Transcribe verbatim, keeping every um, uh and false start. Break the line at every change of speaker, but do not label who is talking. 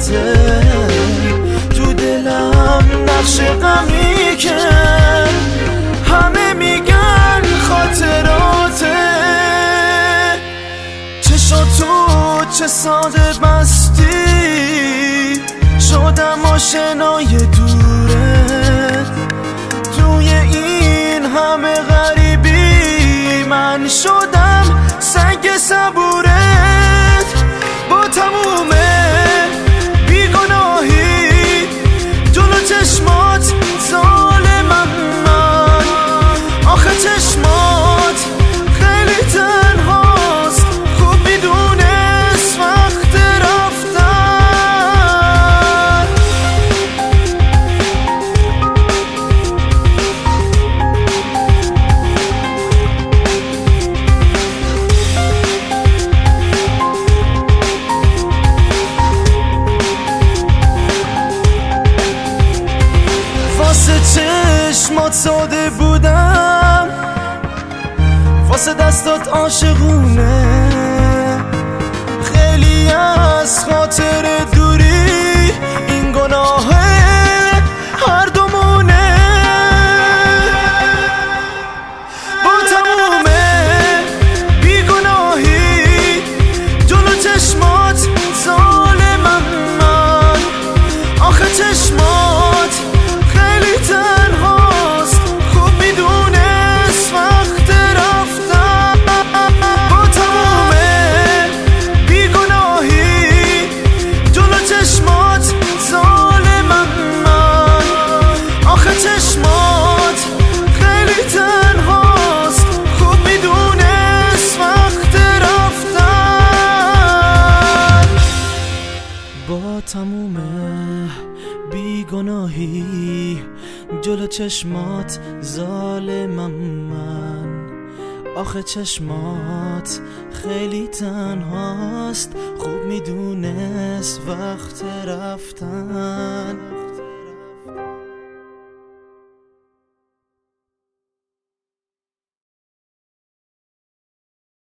لحظه تو دلم نقش غمی که همه میگن خاطراته. چشاتو چه ساده بستی شدم آشنای دورت. توی این همه غریبی من شدم سنگ صبورت. با تموم بیگناهی جلو چشمات ظالمم من. آخه چشمات خیلی تنهاست خوب میدونست وقت رفتن. واسه چشمات ساده بودم واسه دستات عاشقونه. خیلی از خاطر دوری این گناه هر دومونه. با تموم بیگناهی جلو چشمات ظالمم من. آخه چشمات خیلی تنهاست خوب میدونست وقت رفتن. با تموم بیگناهی جلو چشمات ظالمم من. آخه چشمات خیلی تنهاست خوب میدونست وقت رفتن. با تموم بیگناهی جلو چشمات ظالمم من. آخه چشمات خیلی تنهاست خوب میدونست وقت رفتن.